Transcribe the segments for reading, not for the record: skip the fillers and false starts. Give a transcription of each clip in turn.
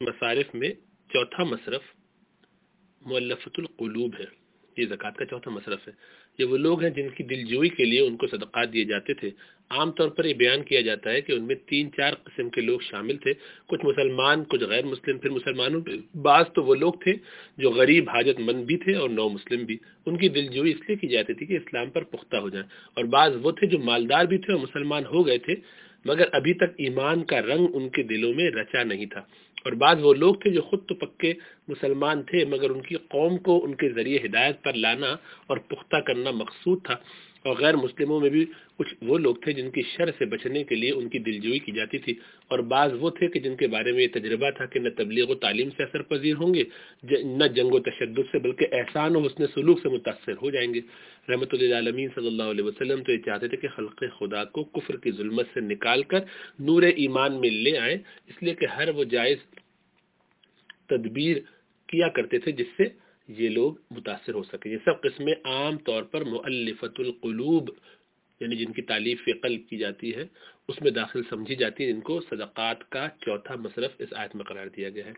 مصارف میں چوتھا مصرف مؤلفۃ القلوب ہے. یہ زکوٰۃ کا چوتھا مصرف ہے. یہ وہ لوگ ہیں جن کی دلجوئی کے لیے ان کو صدقات دیے جاتے تھے. عام طور پر یہ بیان کیا جاتا ہے کہ ان میں 3-4 قسم کے لوگ شامل تھے. کچھ مسلمان، کچھ غیر مسلم. پھر مسلمانوں میں بعض تو وہ لوگ تھے جو غریب حاجت مند بھی تھے اور نو مسلم بھی. ان کی دلجوئی اس لیے کی جاتی تھی کہ اسلام پر پختہ ہو جائیں. اور بعض وہ تھے جو مالدار بھی تھے اور مسلمان ہو گئے تھے مگر ابھی تک ایمان کا رنگ ان کے دلوں میں رچا نہیں تھا. اور بعض وہ لوگ تھے جو خود تو پکے مسلمان تھے مگر ان کی قوم کو ان کے ذریعے ہدایت پر لانا اور پختہ کرنا مقصود تھا. اور غیر مسلموں میں بھی کچھ وہ لوگ تھے جن کی شر سے بچنے کے لیے ان کی دلجوئی کی جاتی تھی. اور بعض وہ تھے کہ جن کے بارے میں یہ تجربہ تھا کہ نہ تبلیغ و تعلیم سے اثر پذیر ہوں گے، نہ جنگ و تشدد سے، بلکہ احسان و حسن سلوک سے متاثر ہو جائیں گے. رحمۃ للعالمین صلی اللہ علیہ وسلم تو یہ چاہتے تھے کہ خلق خدا کو کفر کی ظلمت سے نکال کر نور ایمان میں لے آئیں، اس لیے کہ ہر وہ جائز تدبیر کیا کرتے تھے جس سے یہ لوگ متاثر ہو سکیں. یہ سب قسمیں عام طور پر مؤلفۃ القلوب یعنی جن کی تعلیف قلب کی جاتی ہے اس میں داخل سمجھی جاتی ہیں. ان کو صدقات کا چوتھا مصرف اس آیت میں قرار دیا گیا ہے.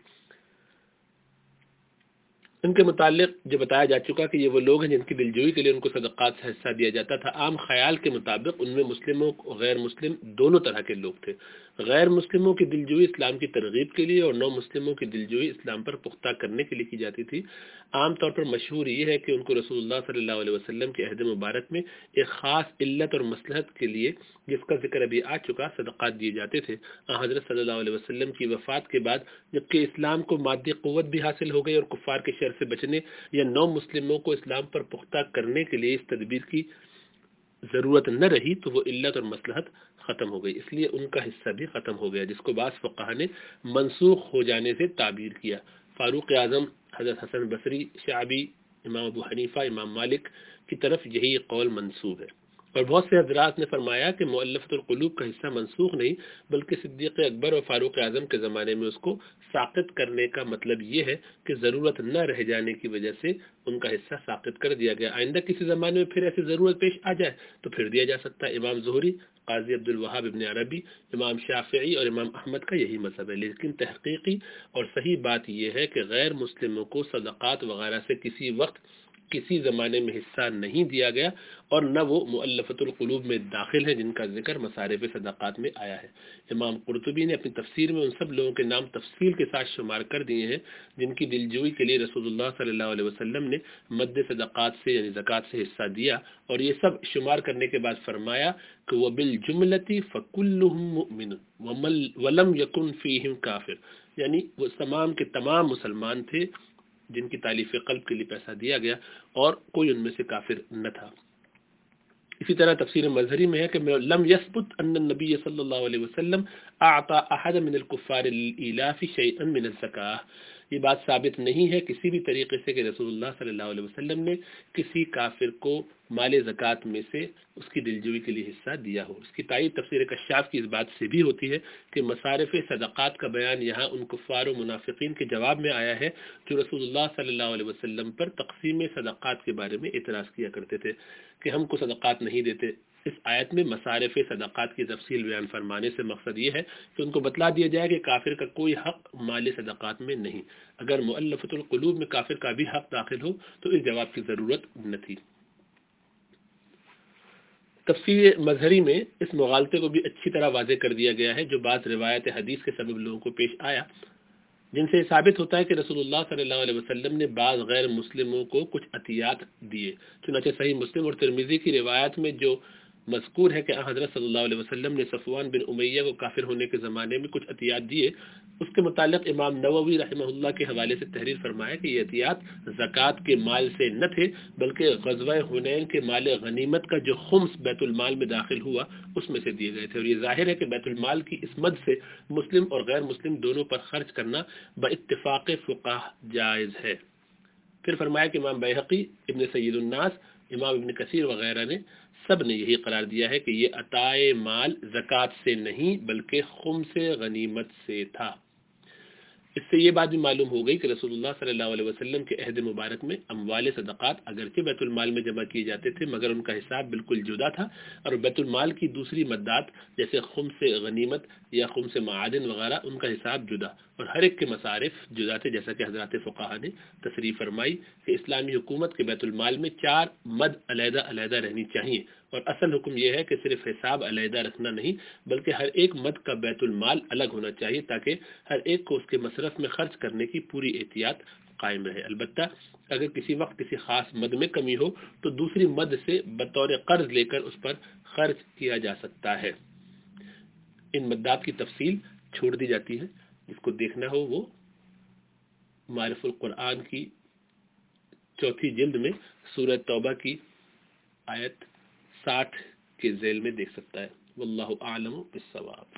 ان کے متعلق جو بتایا جا چکا کہ یہ وہ لوگ ہیں جن کی دلجوئی کے لیے ان کو صدقات سے حصہ دیا جاتا تھا. عام خیال کے مطابق ان میں مسلموں اور غیر مسلم دونوں طرح کے لوگ تھے. غیر مسلموں کی دلجوئی اسلام کی ترغیب کے لیے اور نو مسلموں کی دلجوئی اسلام پر پختہ کرنے کے لیے کی جاتی تھی. عام طور پر مشہور یہ ہے کہ ان کو رسول اللہ صلی اللہ علیہ وسلم کے عہد مبارک میں ایک خاص علت اور مصلحت کے لیے جس کا ذکر ابھی آ چکا صدقات دیے جاتے تھے. حضرت صلی اللہ علیہ وسلم کی وفات کے بعد جبکہ اسلام کو مادی قوت بھی حاصل ہو گئی اور کفار کے شر سے بچنے یا نو مسلموں کو اسلام پر پختہ کرنے کے لیے اس تدبیر کی ضرورت نہ رہی تو وہ علت اور مصلحت ختم ہو گئی، اس لیے ان کا حصہ بھی ختم ہو گیا، جس کو بعض فقہا نے منسوخ ہو جانے سے تعبیر کیا. فاروق اعظم، حضرت حسن بصری، شعبی، امام ابو حنیفہ، امام مالک کی طرف یہی قول منسوب ہے. اور بہت سے حضرات نے فرمایا کہ مؤلفۃ القلوب کا حصہ منسوخ نہیں بلکہ صدیق اکبر اور فاروق اعظم کے زمانے میں اس کو ساقط کرنے کا مطلب یہ ہے کہ ضرورت نہ رہ جانے کی وجہ سے ان کا حصہ ساقط کر دیا گیا. آئندہ کسی زمانے میں پھر ایسی ضرورت پیش آ جائے تو پھر دیا جا سکتا ہے. امام زہری، قاضی عبد الوہاب ابن عربی، امام شافعی اور امام احمد کا یہی مذہب ہے. لیکن تحقیقی اور صحیح بات یہ ہے کہ غیر مسلموں کو صدقات وغیرہ سے کسی وقت کسی زمانے میں حصہ نہیں دیا گیا اور نہ وہ مؤلفۃ القلوب میں داخل ہیں جن کا ذکر مصارف صدقات میں آیا ہے. امام قرطبی نے اپنی تفسیر میں ان سب لوگوں کے نام تفصیل کے ساتھ شمار کر دیے ہیں جن کی دلجوئی کے لیے رسول اللہ صلی اللہ علیہ وسلم نے مد صدقات سے یعنی زکوٰۃ سے حصہ دیا، اور یہ سب شمار کرنے کے بعد فرمایا کہ وَبِالْجُمْلَةِ فَكُلُّهُمْ مُؤْمِنٌ وَلَمْ يَكُنْ فِيهِمْ کافر، یعنی وہ تمام کے تمام مسلمان تھے جن کی تعلیف قلب کے لیے پیسہ دیا گیا اور کوئی ان میں سے کافر نہ تھا. اسی طرح تفسیر مظہری میں ہے کہ لم یثبت ان النبی صلی اللہ علیہ وسلم اعطى احد من الكفار للإلاف شيئا من الزکاة. یہ بات ثابت نہیں ہے کسی بھی طریقے سے کہ رسول اللہ صلی اللہ علیہ وسلم نے کسی کافر کو مال زکوٰۃ میں سے اس کی دلجوئی کے لیے حصہ دیا ہو. اس کی تائید تفسیر کشاف کی اس بات سے بھی ہوتی ہے کہ مصارف صدقات کا بیان یہاں ان کفار و منافقین کے جواب میں آیا ہے جو رسول اللہ صلی اللہ علیہ وسلم پر تقسیم صدقات کے بارے میں اعتراض کیا کرتے تھے کہ ہم کو صدقات نہیں دیتے. اس آیت میں مصارف صدقات کی تفصیل بیان فرمانے سے مقصد یہ ہے کہ ان کو بتلا دیا جائے کہ کافر کا کوئی حق مال صدقات میں نہیں. اگر مؤلفۃ القلوب میں کافر کا بھی حق داخل ہو تو اس جواب کی ضرورت نہ تھی. تفسیر مظہری میں اس مغالطے کو بھی اچھی طرح واضح کر دیا گیا ہے جو بعض روایت حدیث کے سبب لوگوں کو پیش آیا، جن سے ثابت ہوتا ہے کہ رسول اللہ صلی اللہ علیہ وسلم نے بعض غیر مسلموں کو کچھ عطیات دیے. چنانچہ صحیح مسلم اور ترمذی کی روایت میں جو مذکور ہے کہ حضرت صلی اللہ علیہ وسلم نے صفوان بن امیہ کو کافر ہونے کے زمانے میں کچھ عطیات دیے، اس کے متعلق امام نووی رحمہ اللہ کے حوالے سے تحریر فرمایا کہ یہ عطیات زکوٰۃ کے مال سے نہ تھے بلکہ غزوہ حنین کے مال غنیمت کا جو خمس بیت المال میں داخل ہوا اس میں سے دیے گئے تھے. اور یہ ظاہر ہے کہ بیت المال کی اس مد سے مسلم اور غیر مسلم دونوں پر خرچ کرنا باتفاق فقہا جائز ہے. پھر فرمایا کہ امام بیہقی، ابن سید الناس، امام ابن کثیر وغیرہ نے سب نے یہی قرار دیا ہے کہ یہ عطائے مال زکوٰۃ سے نہیں بلکہ خمس غنیمت سے تھا. اس سے یہ بات بھی معلوم ہو گئی کہ رسول اللہ صلی اللہ علیہ وسلم کے عہد مبارک میں اموال صدقات اگرچہ بیت المال میں جمع کیے جاتے تھے مگر ان کا حساب بالکل جدا تھا، اور بیت المال کی دوسری مدات جیسے خمس غنیمت یا خمس معادن وغیرہ ان کا حساب جدا. اور ہر ایک کے مصارف جدا تھے، جیسا کہ حضرات فقہا نے تصریح فرمائی کہ اسلامی حکومت کے بیت المال میں 4 مد علیحدہ علیحدہ رہنی چاہیے، اور اصل حکم یہ ہے کہ صرف حساب علیحدہ رکھنا نہیں بلکہ ہر ایک مد کا بیت المال الگ ہونا چاہیے تاکہ ہر ایک کو اس کے مصرف میں خرچ کرنے کی پوری احتیاط قائم رہے۔ البتہ اگر کسی وقت کسی خاص مد میں کمی ہو تو دوسری مد سے بطور قرض لے کر اس پر خرچ کیا جا سکتا ہے۔ ان مدات کی تفصیل چھوڑ دی جاتی ہے، جس کو دیکھنا ہو وہ معرف القرآن کی 4 جلد میں سورہ توبہ کی آیت 60 کے ذیل میں دیکھ سکتا ہے۔ واللہ اعلم بالصواب۔